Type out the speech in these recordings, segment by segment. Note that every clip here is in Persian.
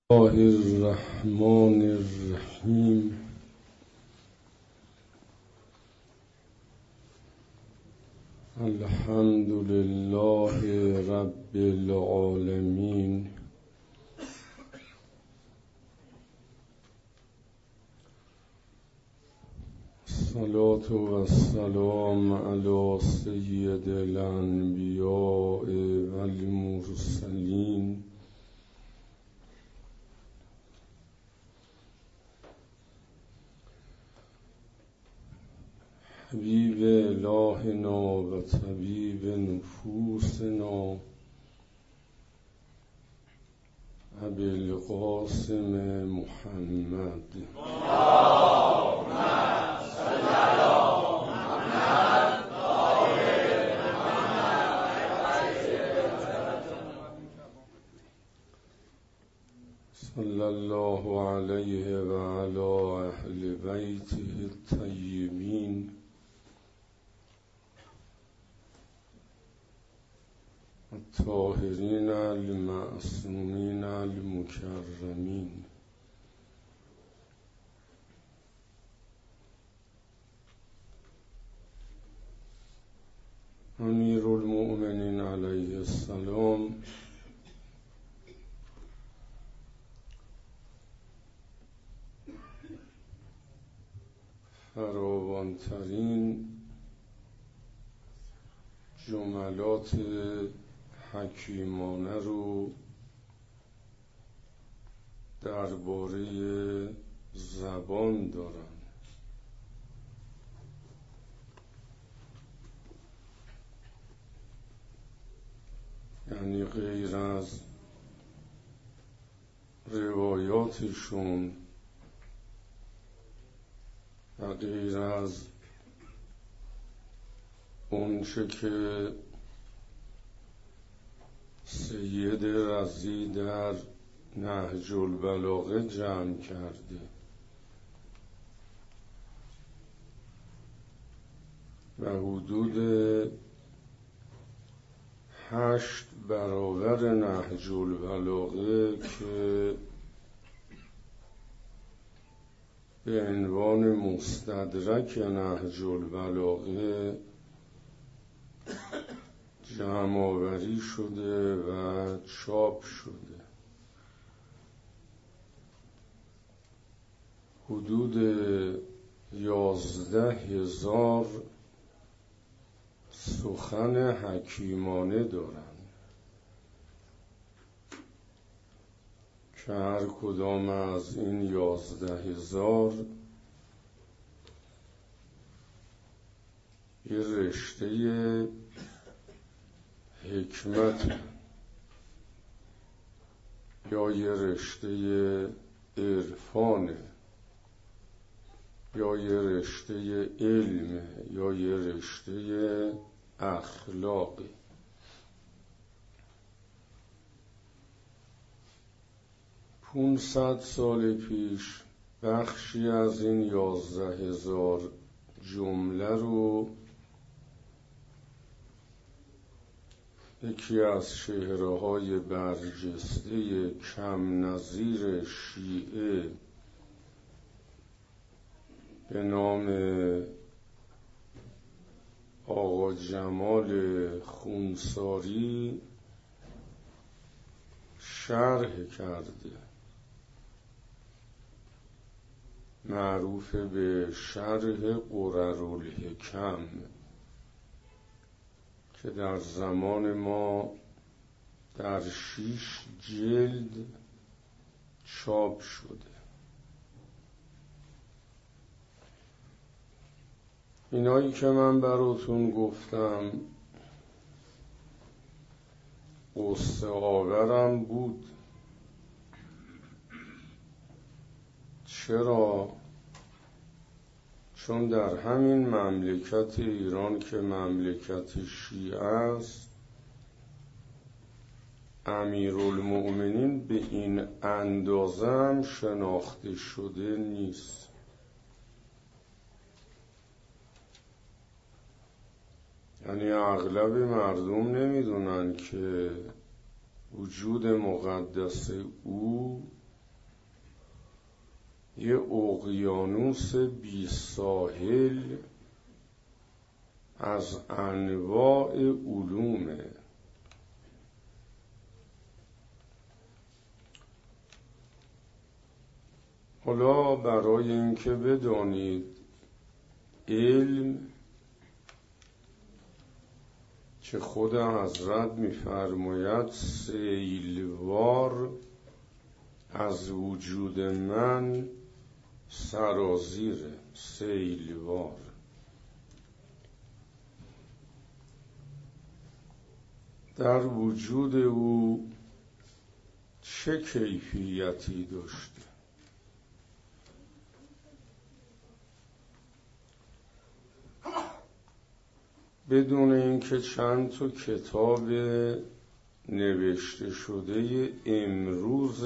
الله الرحمن الرحیم. الحمد لله رب العالمین. الصلاة والسلام علی سید الانبیاء والمرسلین حبیب الهنا و طبیب نفوسنا ابی القاسم محمد. اللهم صل علی محمد و آل محمد. صلی الله علیه و علی اهل بیته الطیبین الطاهرین المعصومین المکرمین. امیرالمؤمنین علیه السلام فراوانترین جملات حکیمانه رو درباره زبان دارن. یعنی غیر از روایاتشون و غیر از اون چه که سید رضی در نهج البلاغه جمع کرده و حدود 8 برابر نهج البلاغه که به عنوان مستدرک نهج البلاغه جمع آوری شده و چاپ شده، حدود 11,000 سخن حکیمانه دارند که هر کدام از این 11,000 یه رشته حکمت یا یه رشته عرفانه یا یه رشته علم یا یه رشته اخلاقی. پونصد سال پیش بخشی از این 11,000 جمله رو یکی از چهره‌های برجسته کم نظیر شیعه به نام آقا جمال خونساری شرح کرده، معروف به شرح قررالحکم که در زمان ما در 6 جلد چاپ شده. اینایی که من براتون گفتم قصه آورم بود. چرا؟ چون در همین مملکت ایران که مملکت شیعه است، امیرالمؤمنین به این اندازه هم شناخته شده نیست. یعنی اغلب مردم نمیدونن که وجود مقدس او یه اقیانوس بی ساحل از انواع علومه. حالا برای اینکه بدانید علم که خود حضرت می‌فرماید سیلوار از وجود من سرازیره، سیلوار. در وجود او چه کیفیتی داشته؟ بدون اینکه چند تا کتاب نوشته شده امروز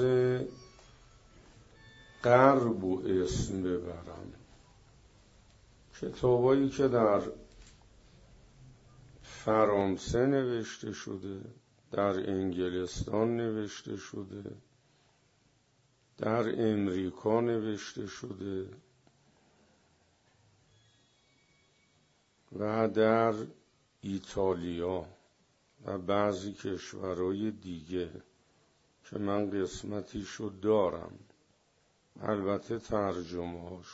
غرب و اسم ببرم، کتابایی که در فرانسه نوشته شده، در انگلستان نوشته شده، در امریکا نوشته شده و در ایتالیا و بعضی کشورهای دیگه که من قسمتیشو دارم، البته ترجمه‌هاش،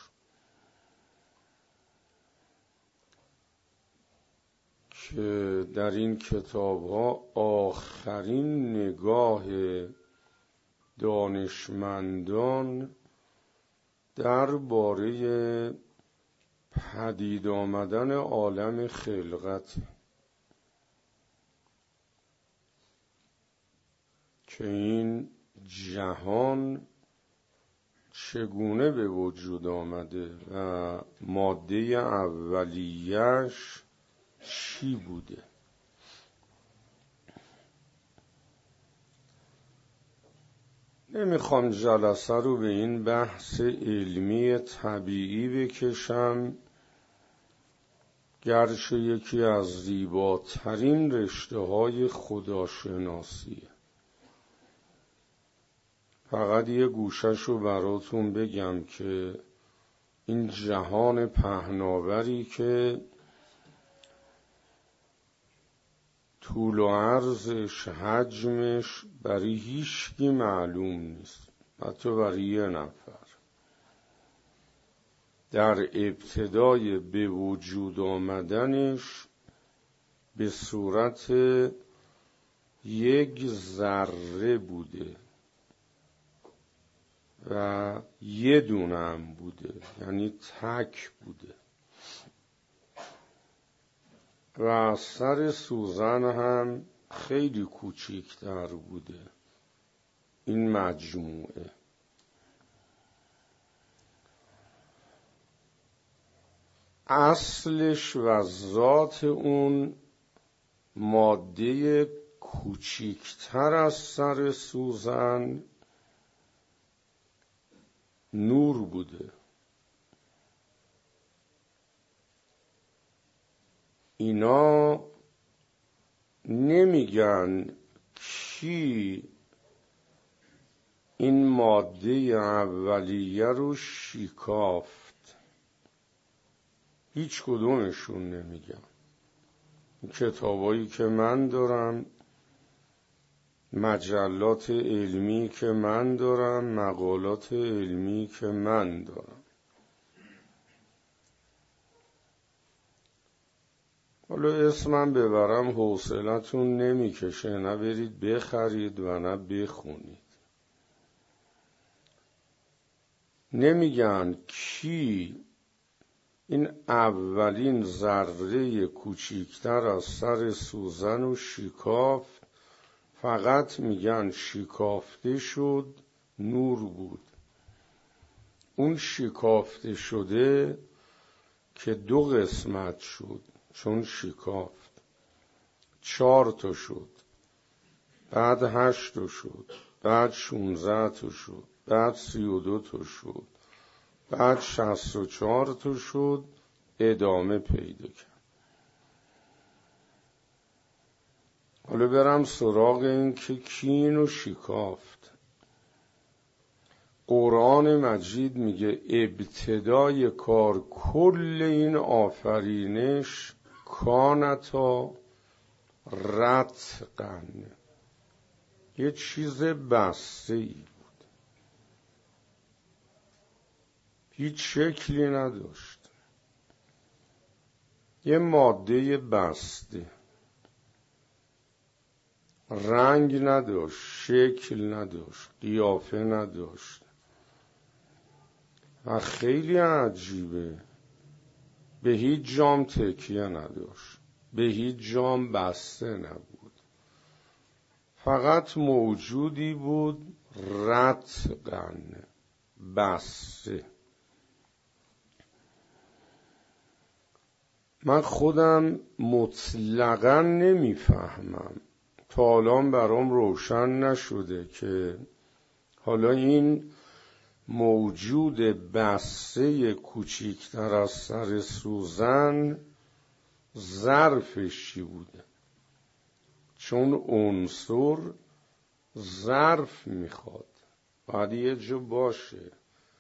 که در این کتاب‌ها آخرین نگاه دانشمندان درباره پدید آمدن عالم خلقت، که این جهان چگونه به وجود آمده و ماده اولیه‌اش چی بوده. نمیخوام جلسه رو به این بحث علمی طبیعی بکشم، گرچه یکی از زیباترین رشته‌های خداشناسیه. فقط یه گوشش رو براتون بگم که این جهان پهناوری که طول و عرضش، حجمش برای هیچکی معلوم نیست، حتی برای یه نفر، در ابتدای به وجود آمدنش به صورت یک ذره بوده و یه دونه هم بوده، یعنی تک بوده و از سر سوزن هم خیلی کوچیک‌تر بوده این مجموعه. اصلش و ذات اون ماده کوچیک‌تر از سر سوزن نور بوده. اینا نمیگن کی این ماده اولیه رو شکافت، هیچ کدومشون نمیگن. کتابایی که من دارم، مجلات علمی که من دارم، مقالات علمی که من دارم، حالا اسمم ببرم حوصلتون نمیکشه، نه برید بخرید و نه بخونید. نمیگن کی این اولین ذره کوچیکتر از سر سوزن و شکافت، فقط میگن شکافته شد، نور بود. اون شکافته شده که 2 قسمت شد چون شکافت، 4 تا شد، بعد 8 تا شد، بعد 16 تا شد، بعد 32 تا شد، بعد 64 تا شد، ادامه پیدا کرد. حالا برم سراغ این که کی اینو شکافت. قرآن مجید میگه ابتدای کار کل این آفرینش کانتا رتقا، یه چیز بسته ای بود، هیچ شکلی نداشت، یه ماده بسته، رنگ نداشت، شکل نداشت، قیافه نداشت و خیلی عجیبه، به هیچ جام تکیه نداشت، به هیچ جام بسته نبود، فقط موجودی بود رتقا، بسته. من خودم مطلقا نمیفهمم، تا الان برام روشن نشده که حالا این موجود بسته کوچیکتر از سر سوزن ظرفش چی بوده، چون عنصر ظرف میخواد، باید یه جا باشه،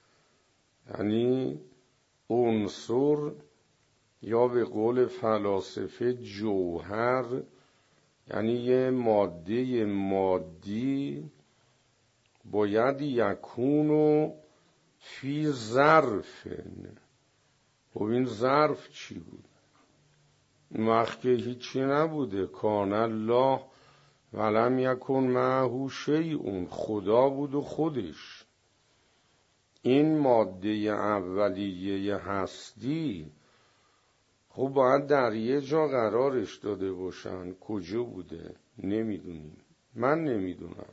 یعنی عنصر یا به قول فلاسفه جوهر، یعنی یه ماده مادی باید یکونو فی ظرفن. خب این ظرف چی بود؟ اون وقت که هیچی نبوده، کان الله ولم یکن معه شیء، خدا بود و خودش. این ماده اولیه هستی خب باید در یه جا قرارش داده باشن، کجا بوده نمیدونیم، من نمیدونم.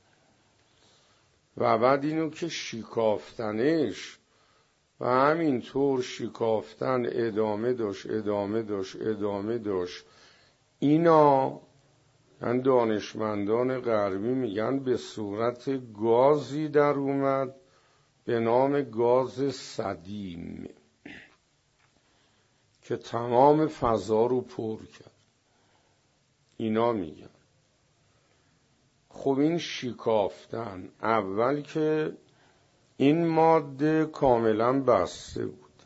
و بعد اینو که شکافتنش و همینطور شکافتن ادامه داشت. اینا من دانشمندان غربی میگن به صورت گازی در اومد به نام گاز صدیم که تمام فضا رو پر کرد. اینا میگن خب این شکافتن، اول که این ماده کاملا بسته بود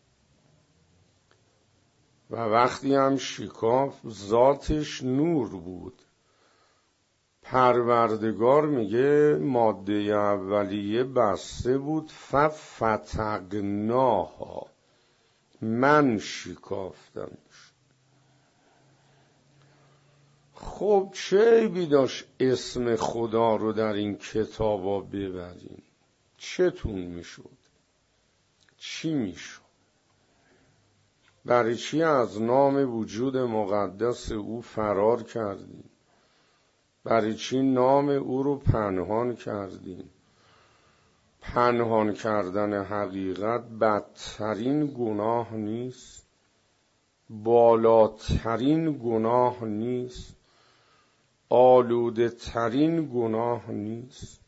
و وقتی هم شکاف ذاتش نور بود. پروردگار میگه ماده اولیه بسته بود، ففتقناها، من شکافتمش. خب چه عیبی داشت اسم خدا رو در این کتابا ببرین؟ چتون میشد؟ چی میشد؟ برای چی از نام وجود مقدس او فرار کردین؟ برای چی نام او رو پنهان کردین؟ پنهان کردن حقیقت بدترین گناه نیست؟ بالاترین گناه نیست؟ آلوده ترین گناه نیست؟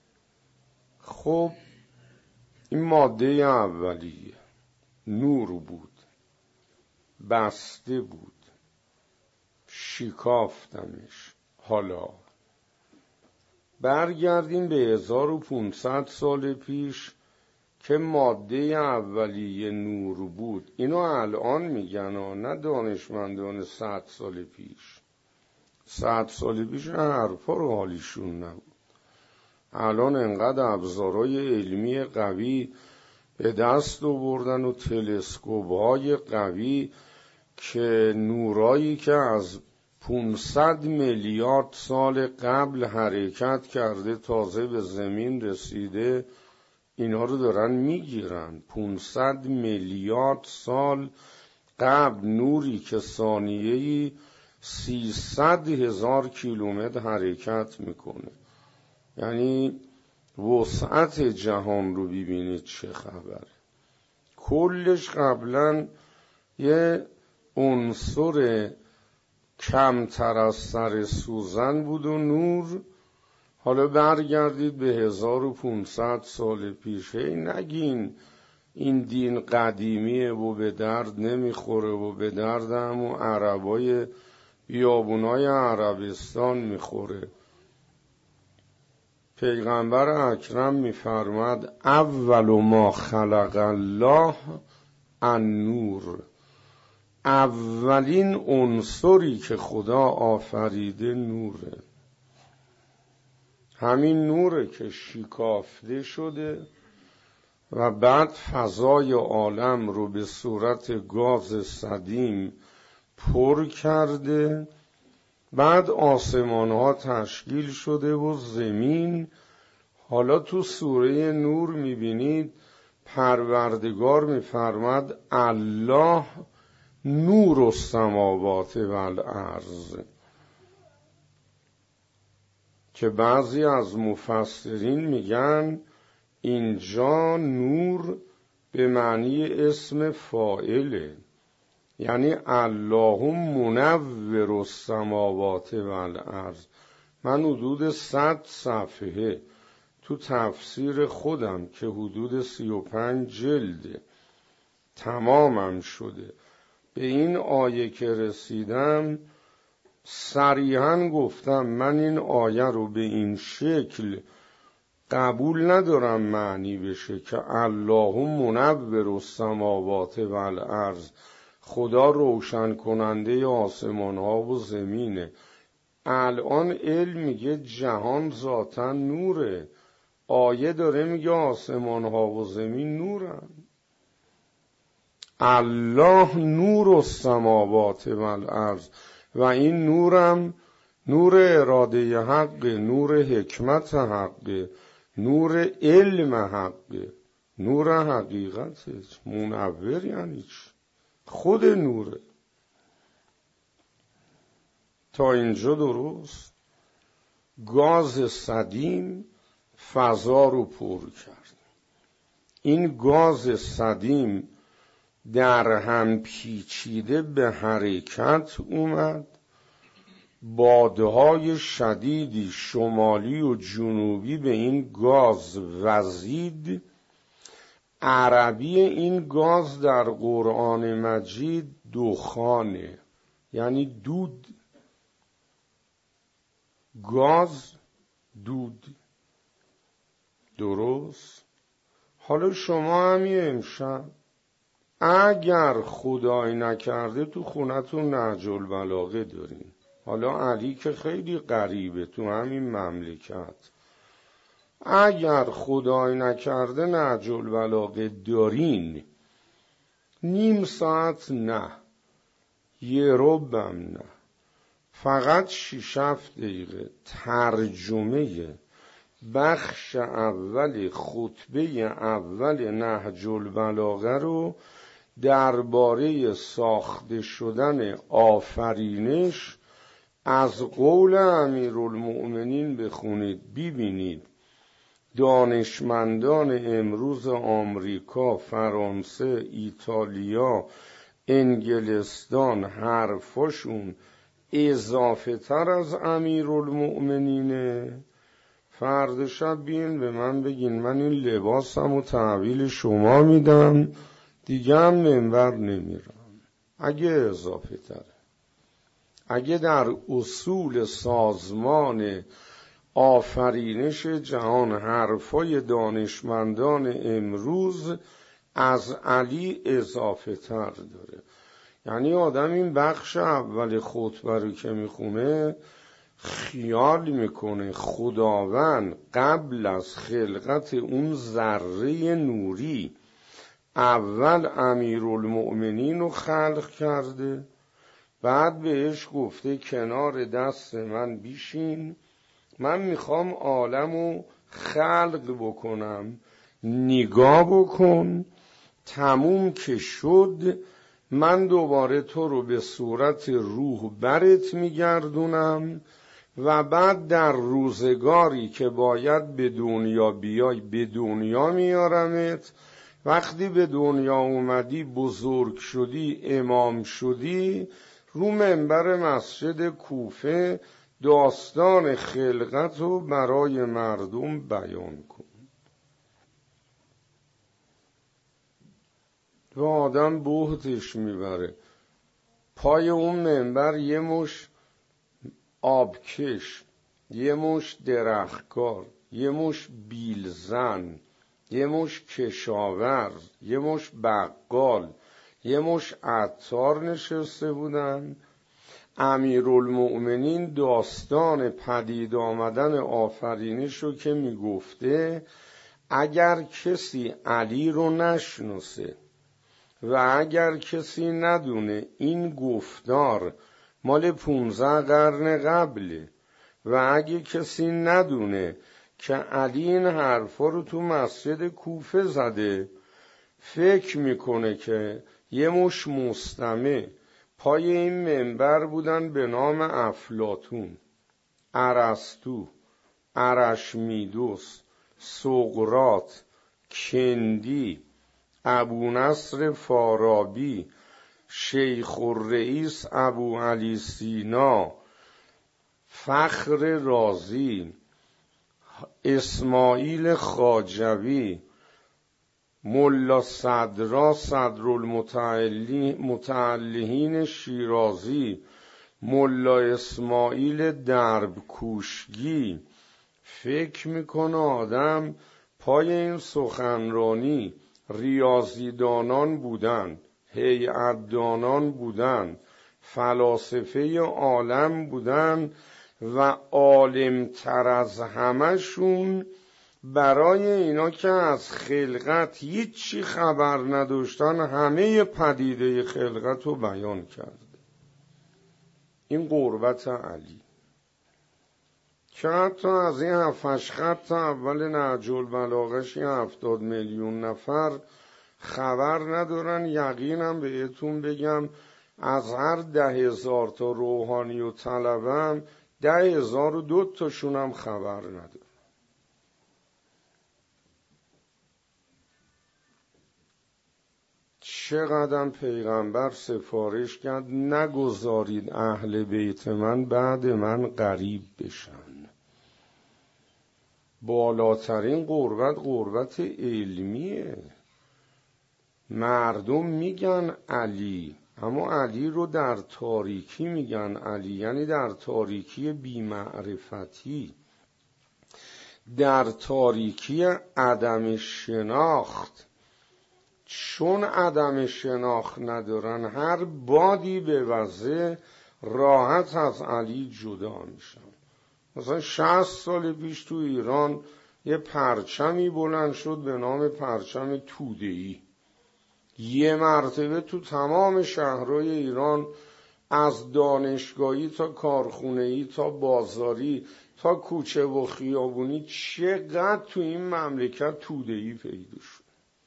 خب این ماده اولیه نور بود، بسته بود، شکافتمش. حالا برگردیم به 1500 سال پیش که ماده اولیه نور بود. اینو الان میگن نه دانشمندان 100 سال پیش. 100 سال پیش حرفا رو حالیشون نبود. الان انقدر ابزارهای علمی قوی به دست آوردن و تلسکوپ‌های قوی که نورایی که از 500 میلیارد سال قبل حرکت کرده تازه به زمین رسیده، اینا رو دارن میگیرن. 500 میلیارد سال قبل نوری که ثانیه‌ای 300,000 کیلومتر حرکت میکنه. یعنی وسعت جهان رو ببینید چه خبره. کلش قبلا یه عنصر کمتر از سر سوزن بود و نور. حالا برگردید به 1500 سال پیش. نگین این دین قدیمیه و به درد نمیخوره و به درد همون عربای بیابونای عربستان میخوره. پیغمبر اکرم می‌فرماد اول ما خلق الله النور، اولین عنصری که خدا آفریده نوره. همین نوره که شکافته شده و بعد فضای عالم رو به صورت گاز صدیم پر کرده، بعد آسمان ها تشکیل شده و زمین. حالا تو سوره نور میبینید پروردگار میفرماد الله نور السماوات و الارض، که بعضی از مفسرین میگن اینجا نور به معنی اسم فاعله، یعنی الله منور السماوات و الارض. من حدود 100 صفحه تو تفسیر خودم که حدود 35 جلده تمامم شده به این آیه که رسیدم صریحاً گفتم من این آیه رو به این شکل قبول ندارم معنی بشه که الله منور السماوات و الارض، خدا روشن کننده آسمان ها و زمینه. الان علم میگه جهان ذاتاً نوره، آیه داره میگه آسمان ها و زمین نورن. الله نور السماوات و الارض، و این نورم نور اراده حق، نور حکمت حق، نور علم حق، نور حقیقت. منور یعنی چی؟ خود نوره. تا اینجا درست؟ گاز صدیم فضا رو پر کرد. این گاز صدیم در هم پیچیده به حرکت اومد، بادهای شدیدی شمالی و جنوبی به این گاز وزید. عربی این گاز در قرآن مجید دخانه، یعنی دود، گاز دود. درست؟ حالا شما همین امشب اگر خدای نکرده تو خونتون نهج البلاغه دارین، حالا علی که خیلی غریبه تو همین مملکت، اگر خدای نکرده نهج البلاغه دارین، نیم ساعت نه، یه ربعم نه، فقط 6-7 دقیقه ترجمه بخش اول خطبه اول نهج البلاغه رو درباره ساخته شدن آفرینش از قول امیرالمؤمنین بخونید. ببینید دانشمندان امروز آمریکا، فرانسه، ایتالیا، انگلستان حرفاشون اضافه تر از امیرالمؤمنینه. فردا شب بیین به من بگین من این لباسم و تحویل شما میدم، دیگه هم منبر نمیرم. اگه اضافه تره، اگه در اصول سازمان آفرینش جهان حرفای دانشمندان امروز از علی اضافه تر داره. یعنی آدم این بخش اول خطبه رو که میخونه خیال میکنه خداوند قبل از خلقت اون ذره نوری اول امیرالمؤمنین رو خلق کرده، بعد بهش گفته کنار دست من بیشین، من میخوام عالمو خلق بکنم، نگاه بکن، تموم که شد من دوباره تو رو به صورت روح برت میگردونم و بعد در روزگاری که باید به دنیا بیای به دنیا میارمت. وقتی به دنیا اومدی بزرگ شدی امام شدی، رو منبر مسجد کوفه داستان خلقت رو برای مردم بیان کن. و آدم بهتش میبره. پای اون منبر یه مش آبکش، یه مش درختکار، یه مش بیلزن، یه مش کشاورز، یه مش بقال، یه مش عطار نشسته بودن. امیرالمؤمنین داستان پدید آمدن آفرینش رو که میگفته، اگر کسی علی رو نشناسه و اگر کسی ندونه این گفتار مال 15 قرن قبله و اگه کسی ندونه که علی این حرفا رو تو مسجد کوفه زده، فکر میکنه که یه مش مستمع پای این منبر بودن به نام افلاطون، ارسطو، ارشمیدس، سقراط، کندی، ابونصر فارابی، شیخ الرئیس ابو علی سینا، فخر رازی، اسماعیل خواجوی، ملا صدرا صدرالمتعلهین شیرازی، ملا اسماعیل درب کوشگی. فکر میکنه آدم پای این سخنرانی ریاضیدانان بودن، هیئتدانان بودن، فلاسفه عالم بودن و عالمتر از همشون برای اینا که از خلقت هیچی خبر نداشتن همه پدیده خلقت رو بیان کرده. این قربت علی که حتی از این 7 خط اول نهج البلاغه‌ش 70 میلیون نفر خبر ندارن. یقینم بهتون بگم از هر 10,000 تا روحانی و طلبم 10,002 تاشون هم خبر ندارن. چقدر پیغمبر سفارش کرد نگذارید اهل بیت من بعد من غریب بشن. بالاترین قربت علمیه. مردم میگن علی، اما علی رو در تاریکی میگن علی، یعنی در تاریکی بی‌معرفتی، در تاریکی عدم شناخت. چون عدم شناخت ندارن هر بادی به وزه راحت از علی جدا میشن. مثلا 60 سال پیش تو ایران یه پرچمی بلند شد به نام پرچم توده‌ای. یه مرتبه تو تمام شهرهای ایران از دانشگاهی تا کارخونه‌ای تا بازاری تا کوچه و خیابونی چقدر تو این مملکت توده‌ای پیدا شد.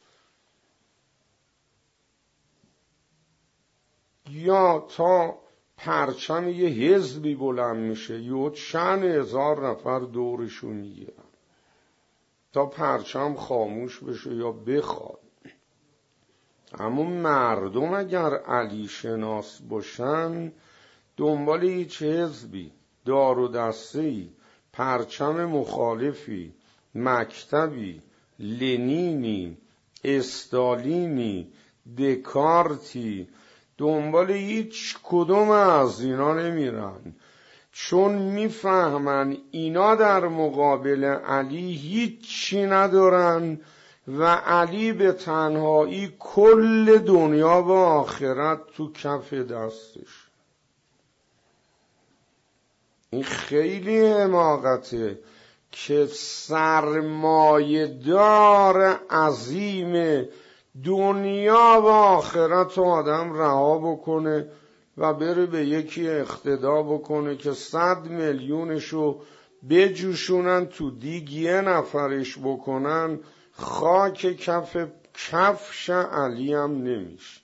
یا تا پرچم یه حزبی بلند میشه یا چند هزار نفر دورشو میگیرن تا پرچم خاموش بشه یا بخواد. اما مردم اگر علی شناس باشن دنبال هیچ حزبی، دار و دسته‌ای، پرچم مخالفی، مکتبی، لنینی، استالینی، دکارتی، دنبال هیچ کدوم از اینا نمیرن، چون میفهمن اینا در مقابل علی هیچی ندارن و علی به تنهایی کل دنیا و آخرت تو کف دستش. این خیلی حماقته که سرمایه‌دار عظیم دنیا و آخرت آدم رها بکنه و بره به یکی اقتدا بکنه که 100 میلیونشو بجوشونن تو دیگ یه نفرش بکنن، خاک کفش علی هم نمیشه.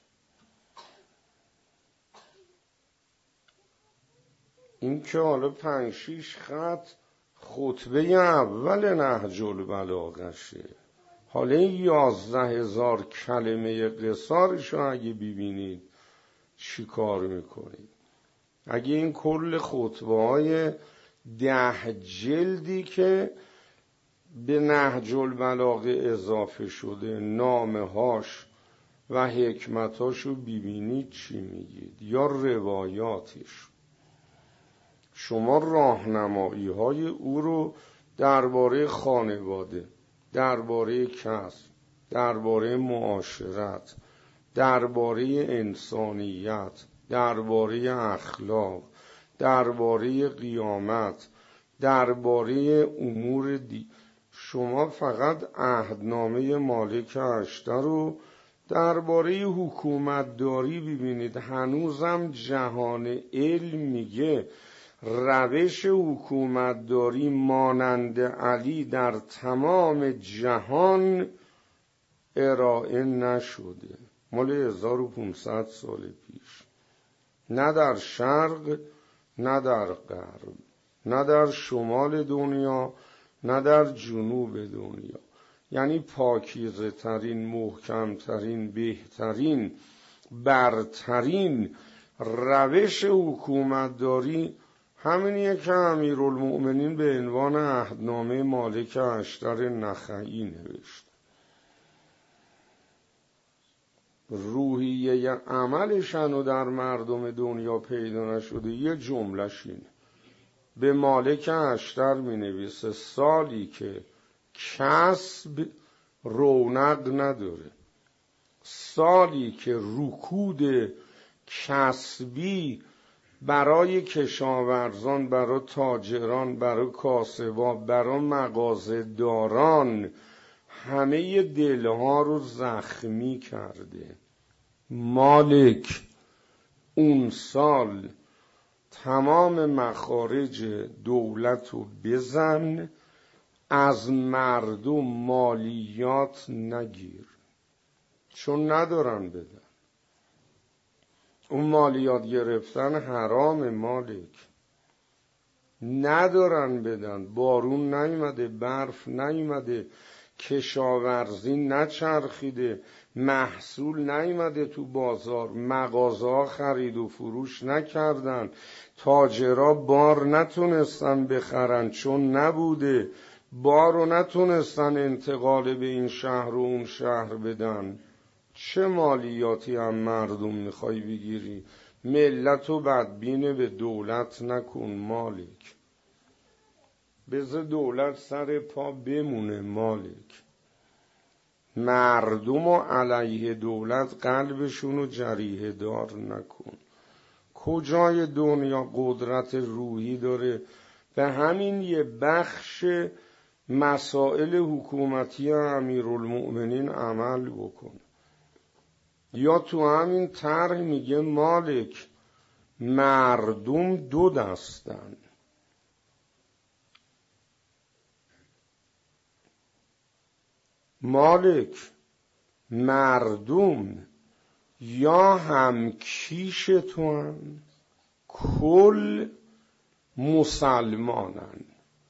این که حالا 5-6 خط خطبه اول نهج البلاغه‌شه. حالا این 11,000 کلمه قصارشو اگه ببینید چی کار میکنید. اگه این کل خطبه های 10 جلدی که به نهج البلاغه اضافه شده نامه هاش و حکمتاشو ببینید چی میگید یا روایاتش. شما راهنمایی های او رو درباره خانواده، درباره کسب، درباره معاشرت، درباره انسانیت، درباره اخلاق، درباره قیامت، درباره امور شما فقط عهدنامه مالک اشتر رو درباره حکومتداری ببینید. هنوزم جهان علم میگه روش حکومتداری مانند علی در تمام جهان ارائه نشده. مال 1500 سال پیش، نه در شرق نه در غرب، نه در شمال دنیا نه در جنوب دنیا. یعنی پاکیزه ترین، محکم ترین، بهترین، برترین روش حکومتداری همینیه که امیرالمؤمنین به عنوان عهدنامه مالک اشتر نخعی نوشت. روحیه عملشن و در مردم دنیا پیدا نشده. یه جمله‌ش اینه، به مالک اشتر می نویسه سالی که کسب رونق نداره، سالی که رکود کسبی برای کشاورزان، برای تاجران، برای کاسبا، برای مغازه‌داران همه دلها رو زخمی کرده. مالک اون سال تمام مخارج دولت رو بزن، از مردم مالیات نگیر، چون ندارن بدن. اون مالیات گرفتن حرام. مالک ندارن بدن. بارون نیومده، برف نیومده، کشاورزی نچرخیده، محصول نیومده تو بازار، مغازه‌ها خرید و فروش نکردن، تاجرها بار نتونستن بخرن چون نبوده، بارو نتونستن انتقال به این شهر و اون شهر بدن. چه مالیاتی هم مردم میخوای بگیری؟ ملتو بدبین به دولت نکن مالک. بذار دولت سر پا بمونه مالک. مردم و علیه دولت قلبشونو جریحه دار نکن. کجای دنیا قدرت روحی داره به همین یه بخش مسائل حکومتی امیرالمؤمنین عمل بکن؟ یا تو همین طرح میگه مالک مردم دو دستن، مالک مردم یا هم کیش تو هم کل مسلمانن.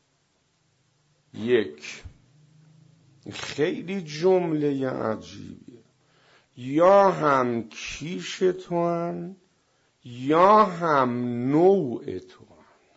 یک، خیلی جمله عجیبیه. یا هم کیش تو هم یا هم نوع تو هم.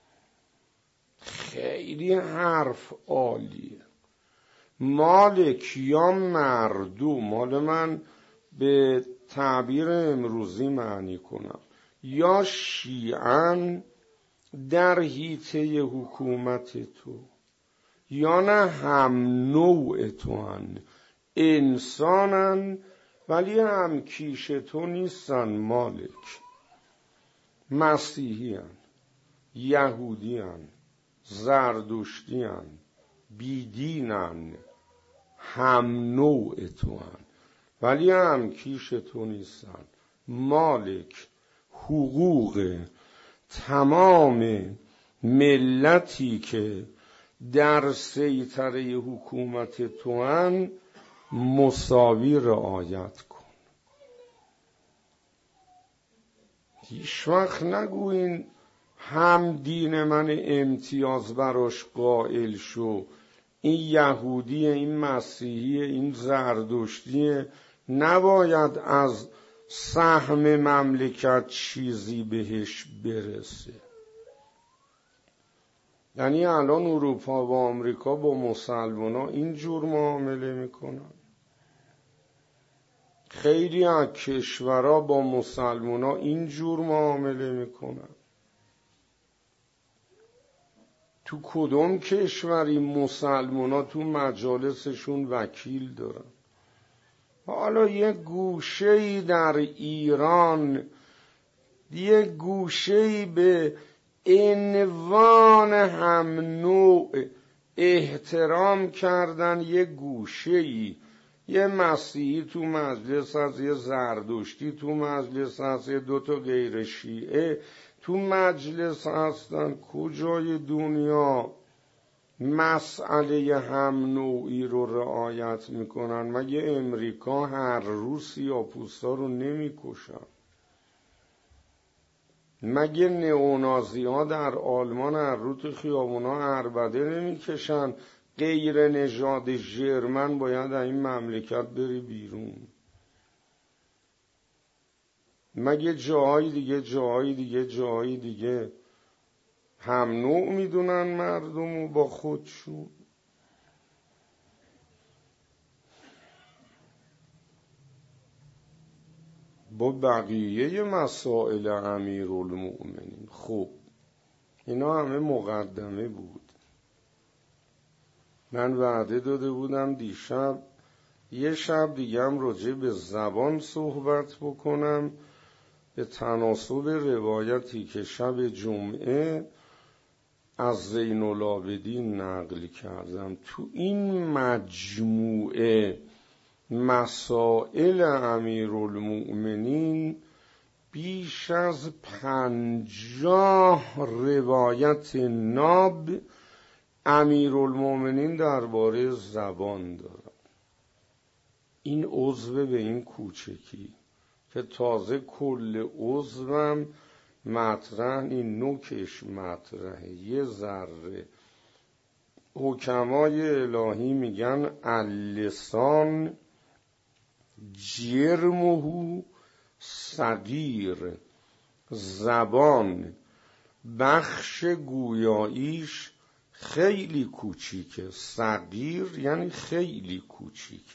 خیلی حرف عالیه. مالک یا مردم، حالا من به تعبیر امروزی معنی کنم، یا شیعن در حیطه حکومت تو، یا نه هم نوع تو هن، انسانن ولی هم کیش تو نیستن مالک. مسیحی هن، یهودی هن، زردشتی هن، بیدینن، هم نوع تو هن ولی هم کیش تو نیستن. مالک حقوق تمام ملتی که در سیطره حکومت تو هن مساوی رعایت کن. هیچ وقت نگوین هم دین من امتیاز براش قائل شو، این یهودیه، این مسیحیه، این زردشتیه، نباید از سهم مملکت چیزی بهش برسه. یعنی الان اروپا و آمریکا با مسلمانا اینجور معامله میکنن. خیلی از کشورها با مسلمانا اینجور معامله میکنن. تو کدوم کشوری مسلمونا تو مجالسشون وکیل دارن؟ حالا یه گوشه‌ای در ایران، یه گوشه‌ای به عنوان هم نوع احترام کردن، یه گوشه‌ای یه مسیحی تو مجلس هست، یه زردشتی تو مجلس هست، یه دوتا غیر شیعه تو مجلس هستن. کجای دنیا مسئله هم نوعی رو رعایت میکنن؟ مگه امریکا هر روز سیاه‌پوستا رو نمیکشن؟ مگه نئونازی ها در آلمان هر روز تو خیابونا عربده نمیکشن؟ غیر نژاد ژرمن باید این مملکت بری بیرون. مگه جاهای دیگه هم نوع میدونن مردم با خودشون؟ با بقیه مسائل امیرالمؤمنین. خب اینا همه مقدمه بود. من وعده داده بودم دیشب یه شب دیگه هم راجع به زبان صحبت بکنم، به تناسب روایتی که شب جمعه از زین العابدین نقل کردم. تو این مجموعه مسائل امیرالمؤمنین بیش از 50 روایت ناب امیرالمؤمنین درباره زبان دارن. این عضو به این کوچکی که تازه کل عضوم مطرح، این نوکش مطرحه یه ذره. حکمای الهی میگن اللسان جرمه صغیر، زبان بخش گویاییش خیلی کوچیکه. صغیر یعنی خیلی کوچیک.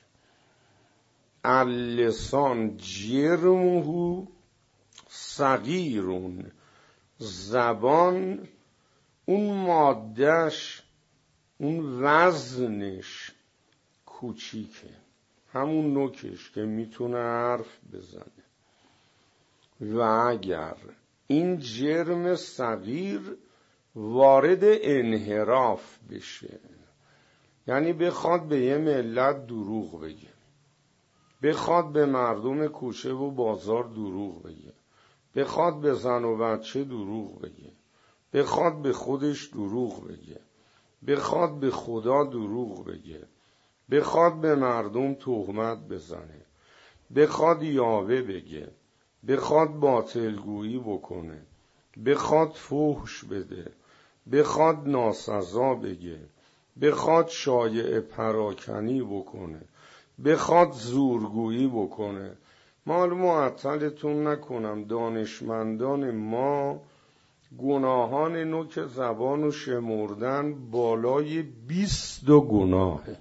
اللسان جرمه صغیرون، زبان اون مادهش، اون وزنش کوچیکه، همون نوکش که میتونه حرف بزنه. و اگر این جرم صغیر وارد انحراف بشه، یعنی بخواد به یه ملت دروغ بگه، بخواد به مردم کوچه و بازار دروغ بگه، بخواد به زن و بچه دروغ بگه، بخواد به خودش دروغ بگه، بخواد به خدا دروغ بگه، بخواد به مردم تهمت بزنه، بخواد یاوه بگه، بخواد باطلگویی بکنه، بخواد فحش بده، بخواد ناسزا بگه، بخواد شایعه پراکنی بکنه، بخواد زورگویی بکنه. مال معطلتون نکنم، دانشمندان ما گناهان نوک زبان و شمردن بالای 20 گناهه.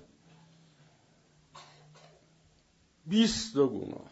20 گناه.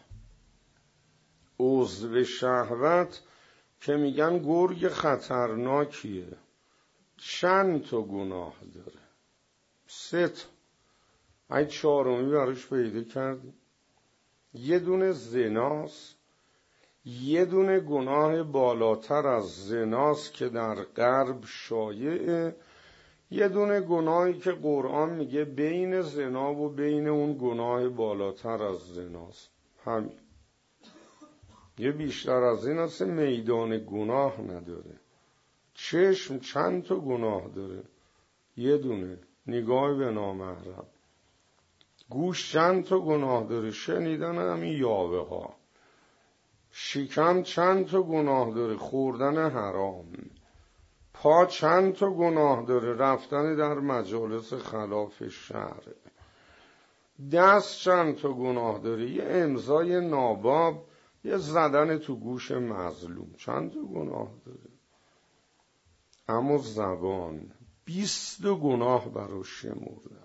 عضو شهوت که میگن گرگ خطرناکیه، چند تا گناه داره؟ 3 تا. این 4می براش پیدا کردی؟ یه دونه زناست، یه دونه گناه بالاتر از زناست که در غرب شایعه، یه دونه گناهی که قرآن میگه بین زنا و بین اون گناه بالاتر از زناست. همین. یه بیشتر از این هست. میدان گناه نداره. چشم چند تا گناه داره؟ یه دونه، نگاه به نامحرم. گوش چند تا گناه داره؟ شنیدن همین یاوه ها. شکم چند تا گناه داره؟ خوردن حرام. پا چند تا گناه داره؟ رفتن در مجالس خلاف شرع. دست چند تا گناه داره؟ یه امضای ناباب، یه زدن تو گوش مظلوم. چند تا گناه داره؟ اما زبان 20 گناه براش شمردن.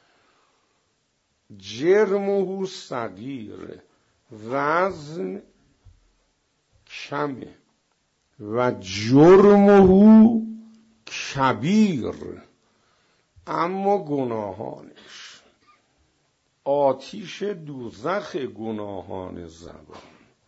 جرمه صغیر، وزن کمه، و جرمه کبیر، اما گناهانش آتیش دوزخ، گناهان زبان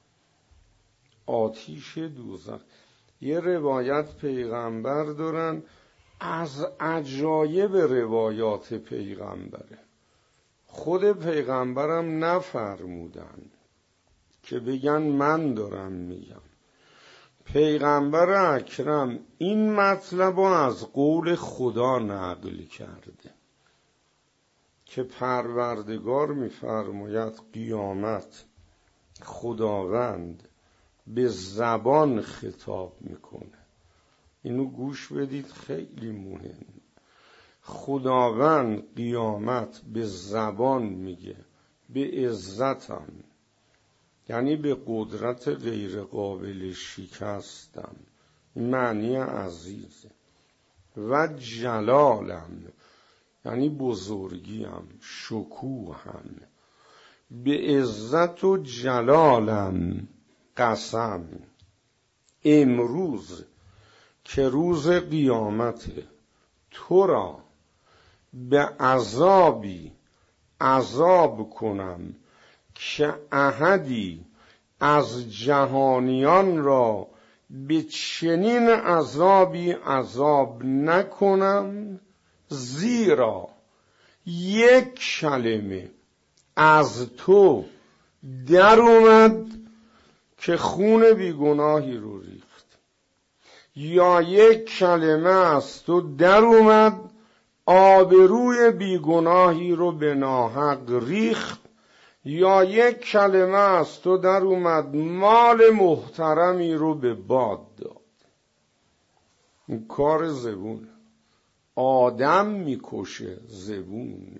آتیش دوزخ. یه روایت پیغمبر دارن، از عجایب روایات پیغمبره. خود پیغمبرم نفرمودن که بگن من دارم میگم. پیغمبر اکرم این مطلب رو از قول خدا نقل کرده که پروردگار میفرماید قیامت خداوند به زبان خطاب میکنه. اینو گوش بدید، خیلی مهم. خداوند قیامت به زبان میگه به عزتم، یعنی به قدرت غیر قابل شکستم، معنی عزیزه، و جلالم یعنی بزرگیم، شکوهم، به عزت و جلالم قسم، امروز که روز قیامته تو را به عذابی عذاب کنم که احدی از جهانیان را به چنین عذابی عذاب نکنم، زیرا یک کلمه از تو در اومد که خون بیگناهی رو ریخت، یا یک کلمه از تو در اومد آبروی بیگناهی رو به ناحق ریخت، یا یک کلمه از تو در اومد مال محترمی رو به باد داد. این کار زبون، آدم میکشه زبون،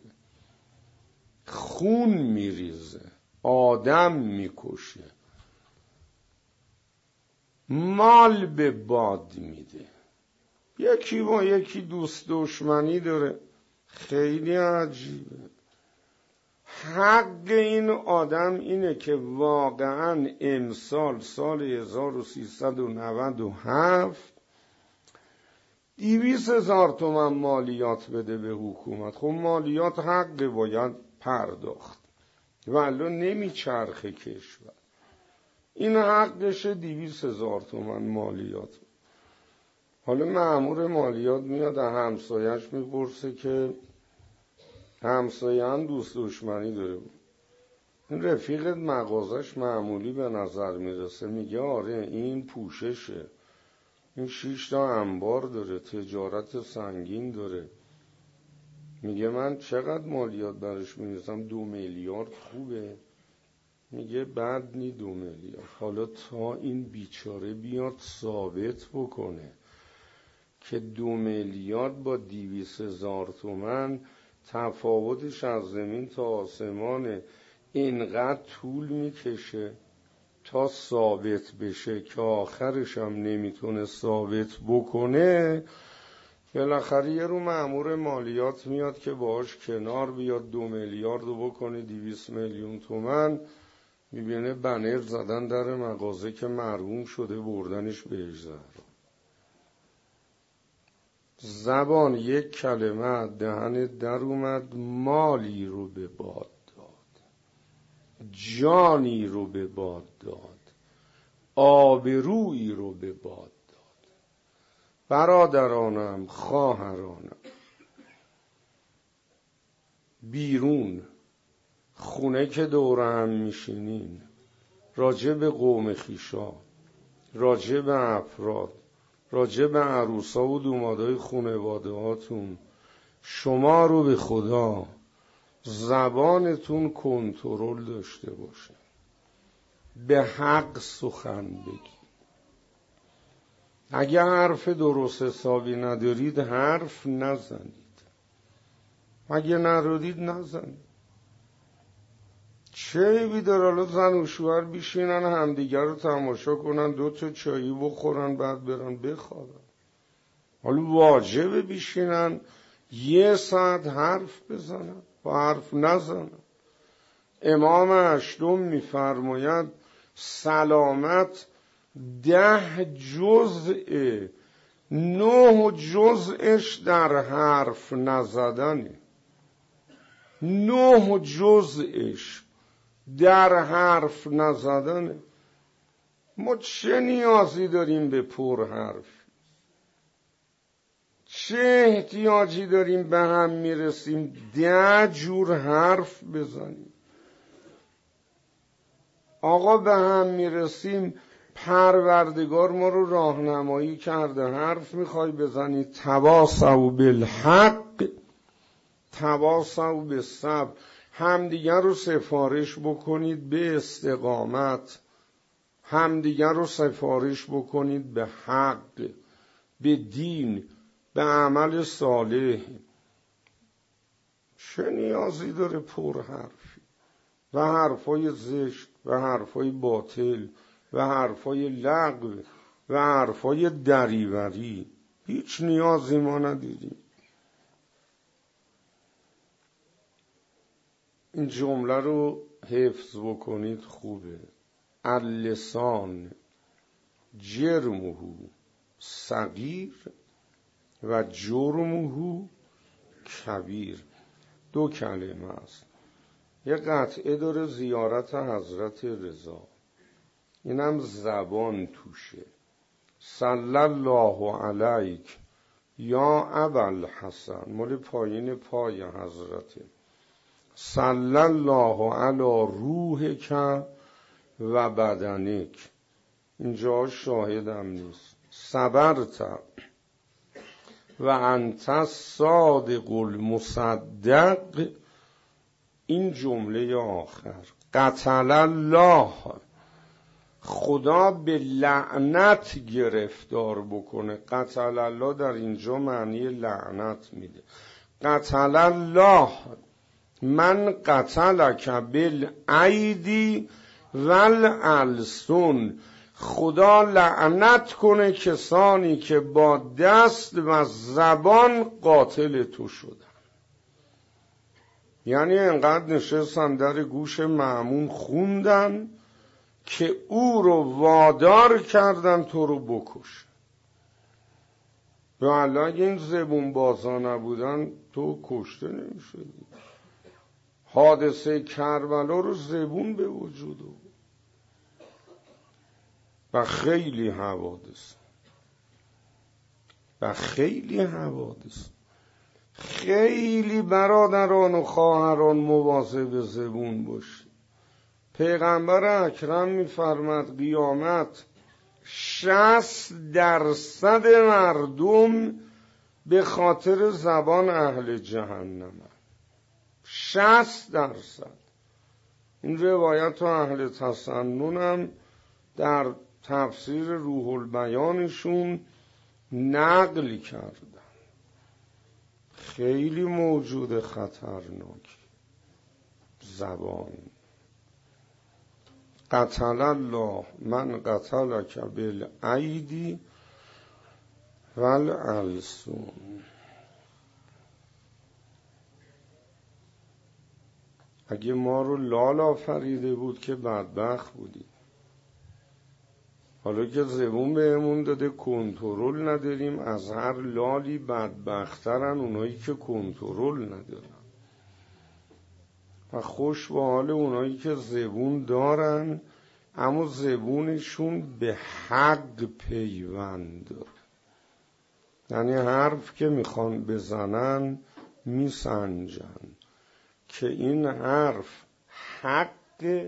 خون میریزه آدم میکشه، مال به باد میده. یکی با یکی دوست دشمنی داره، خیلی عجیبه. حق این آدم اینه که واقعا امسال سال 1397 200,000 تومان مالیات بده به حکومت. خب مالیات حق باید پرداخت، ولی نمیچرخه کشور. این حقشه 200,000 تومان مالیات. حالا مأمور مالیات میاد همسایش میپرسه که همسایه هم دوست دشمنی داره، این رفیقت مغازش معمولی به نظر میرسه، میگه آره این پوششه، این 6 تا انبار داره، تجارت سنگین داره. میگه من چقدر مالیات برش میرسم؟ 2 میلیارد خوبه. میگه بد نی 2 میلیارد. حالا تا این بیچاره بیاد ثابت بکنه که 2 میلیارد با 200,000 تومان تفاوتش از زمین تا آسمانه، اینقدر طول میکشه تا ثابت بشه که آخرش هم نمیتونه ثابت بکنه، بالاخره یه رو مأمور مالیات میاد که باهاش کنار بیاد 2 میلیارد رو بکنه 200 میلیون تومان. میبینه بنر زدن در مغازه که مرحوم شده، بردنش بهش زهرا. زبان یک کلمه دهن در اومد، مالی رو به باد داد، جانی رو به باد داد، آبرویی رو به باد داد. برادرانم، خواهرانم، بیرون خونه که دور هم میشینین، راجع به قوم خویشا، راجع به افراد، راجع به عروسا و دومادای خانواده هاتون، شما رو به خدا زبانتون کنترل داشته باشه، به حق سخن بگید. اگه حرف درست حسابی ندارید حرف نزنید، اگه ندارید نزنید. چه بیدار حالا زن و شوهر بیشینن همدیگر رو تماشا کنن، 2 تا چایی بخورن بعد برن بخوابن. حالا واجبه بیشینن 1 ساعت حرف بزنن و حرف نزنن؟ امام اشتم میفرماید سلامت 10 جزء 9 جزءش در حرف نزدنه. 9 جزءش در حرف نزدنه. ما چه نیازی داریم به پر حرف؟ چه احتیاجی داریم به هم میرسیم 10 جور حرف بزنیم؟ آقا به هم میرسیم، پروردگار ما رو راهنمایی کرده، حرف میخوای بزنی تواصوا بالحق تواصوا بالصبر، همدیگر رو سفارش بکنید به استقامت، همدیگر رو سفارش بکنید به حق، به دین، به عمل صالح. چه نیازی داره پر حرفی و حرفای زشت و حرفای باطل و حرفای لغو و حرفای دریوری؟ هیچ نیازی ما ندیدیم. این جمله رو حفظ بکنید خوبه. اللسان جرمه صغیر و جرمه کبیر. 2 کلمه است. یه قطعه داره زیارت حضرت رضا، اینم زبان توشه. صلی الله علیک یا ابوالحسن، مال پایین پای حضرته. صلی الله علی روحک و بدنک، اینجا شاهدم نیست. صبرت و انت الصادق المصدق، این جمله آخر. قتل الله، خدا به لعنت گرفتار بکنه. قتل الله در اینجا معنی لعنت میده. قتل الله من قتلک بالایدی والالسن، خدا لعنت کنه کسانی که با دست و زبان قاتل تو شدن. یعنی انقدر نشستن در گوش مأمون خوندن که او رو وادار کردن تو رو بکش. به الله اگه این زبون بازا نبودن تو کشته نمیشدی. حادثه کربلا رو زبون به وجود آورد و خیلی حوادث. خیلی برادران و خواهران مواظب زبون باشید. پیغمبر اکرم می‌فرماد قیامت 60% مردم به خاطر زبان اهل جهنم. 60%. این روایت و اهل تسننم در تفسیر روح البیانشون نقل کردن. خیلی موجود خطرناک زبان. قتل الله من قتلک بالایدی والالسن. اگه ما رو لال آفریده بود که بدبخت بودیم. حالا که زبون بهمون داده کنترل نداریم، از هر لالی بدبخترن اونایی که کنترل ندارن. و خوش به حال اونایی که زبون دارن اما زبونشون به حق پیوند داره. یعنی حرف که میخوان بزنن میسنجن که این حرف حق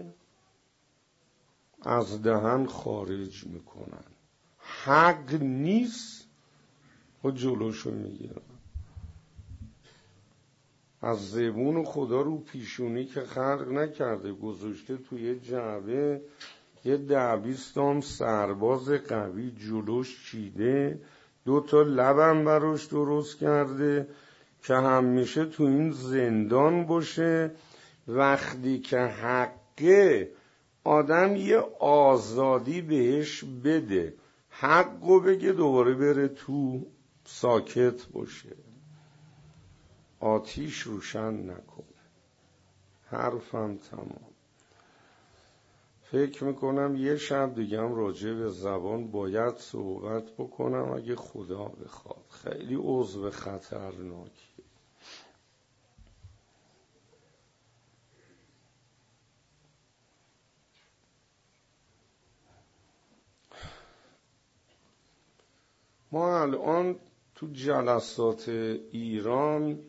از دهن خارج میکنن، حق نیست و جلوشو میگیرن. از زبون خدا رو پیشونی که خلق نکرده، گذاشته توی جعبه، یه 10-20 سرباز قوی جلوش چیده، 2 لبم براش درست کرده که همیشه تو این زندان باشه. وقتی که حقه آدم یه آزادی بهش بده، حقو بگه، دوباره بره تو ساکت باشه، آتیش روشن نکنه. حرفم تمام. فکر میکنم یه شب دیگه هم راجع به زبان باید صحبت بکنم اگه خدا بخواد. خیلی عضو خطرناکی. ما الان تو جلسات ایران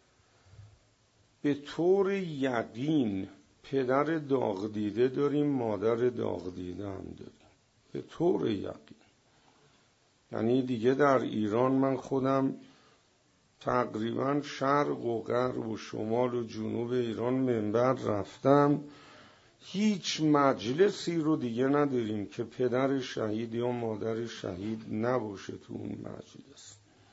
به طور یقین پدر داغ دیده داریم، مادر داغ دیده هم داریم، به طور یقین. یعنی دیگه در ایران من خودم تقریبا شرق و غرب و شمال و جنوب ایران منبر رفتم، هیچ مجلسی رو دیگه نداریم که پدر شهید یا مادر شهید نباشه تو اون مجلس.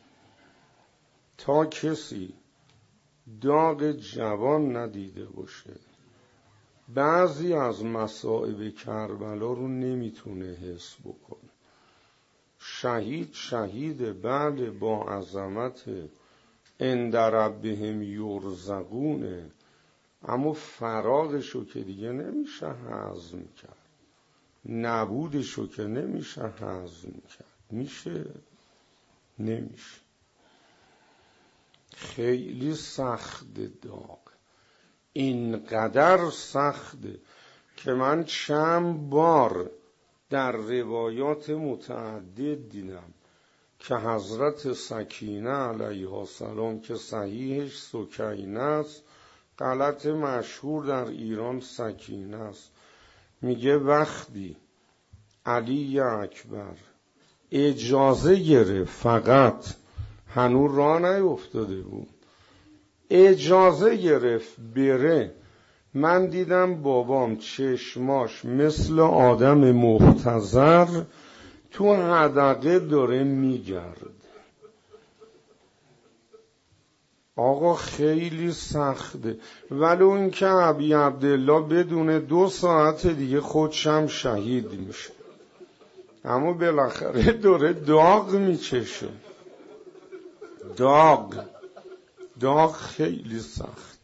تا کسی داغ جوان ندیده باشه بعضی از مصائب کربلا رو نمیتونه حس بکنه. شهید شهید، بله، با عظمت عند ربهم یرزقونه، اما فراغشو که دیگه نمیشه هضم کرد، نبودشو که نمیشه هضم کرد. میشه؟ نمیشه. خیلی سخت داغ، اینقدر سخته که من چند بار در روایات متعدد دیدم که حضرت سکینه علیها السلام که صحیحش سکینه است، غلط مشهور در ایران سکینه است، میگه وقتی علی اکبر اجازه گرفت، فقط هنوز راه نیفتاده بود، اجازه گرفت بره، من دیدم بابام چشماش مثل آدم محتضر تو حدقه داره میگرد. آقا خیلی سخته. ولی اون که ابی عبدالله بدون 2 ساعت دیگه خودشم شهید میشه، اما بالاخره داره داغ میچشه. داغ خیلی سخت.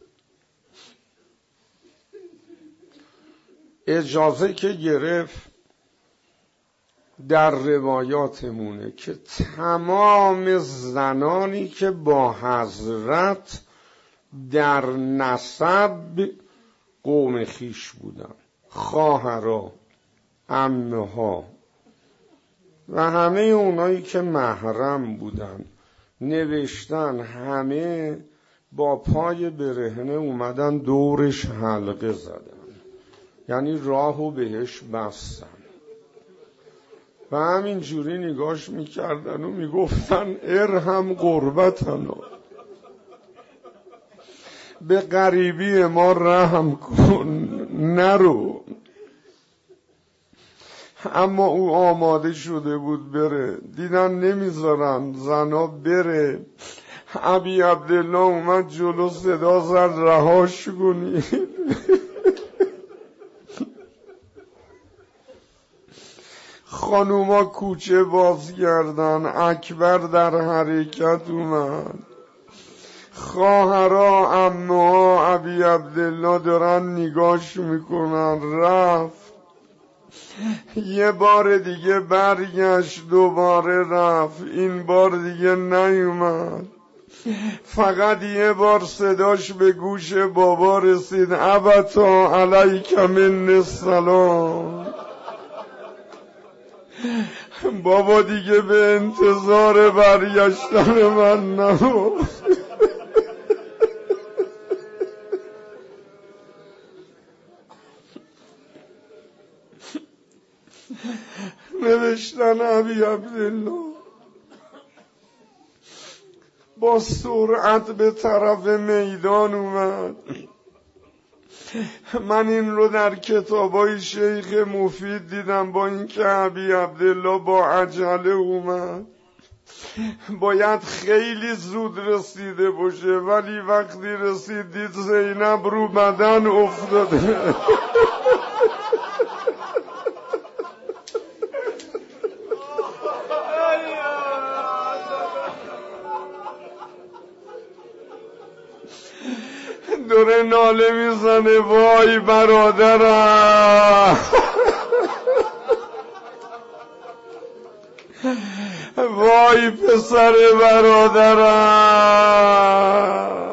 اجازه که گرفت در روایاتمونه که تمام زنانی که با حضرت در نسب قوم خیش بودن، خواهرها، عمها و همه اونایی که محرم بودن، نوشتن همه با پای برهنه اومدن دورش حلقه زدن، یعنی راهو بهش بستن و همین جوری نگاش میکردن و میگفتن ارحم غربتنا، به غریبی ما رحم کن، نرو. اما او آماده شده بود بره، دیدن نمیذارن زنا بره. ابی عبدالله اومد جلو، صدا زد رهاش کنید. خانوما کوچه باز کردن، اکبر در حرکت اومد، خواهرها، عمها ابی عبدالله دارن نگاش میکنن. رفت، یه بار دیگه برگشت، دوباره رفت، این بار دیگه نیومد. فقط یه بار صداش به گوش بابا رسید، ابتا علیک من السلام. بابا دیگه به انتظار برگشتن من نبود. نوشتن ابی عبدالله با سرعت به طرف میدان اومد. من این رو در کتابای شیخ مفید دیدم، با اینکه ابی عبدالله با عجله اومد، باید خیلی زود رسیده باشه، ولی وقتی رسید دید زینب رو بدن افتاده. داره ناله میزنه وای برادرم. وای پسر برادرم.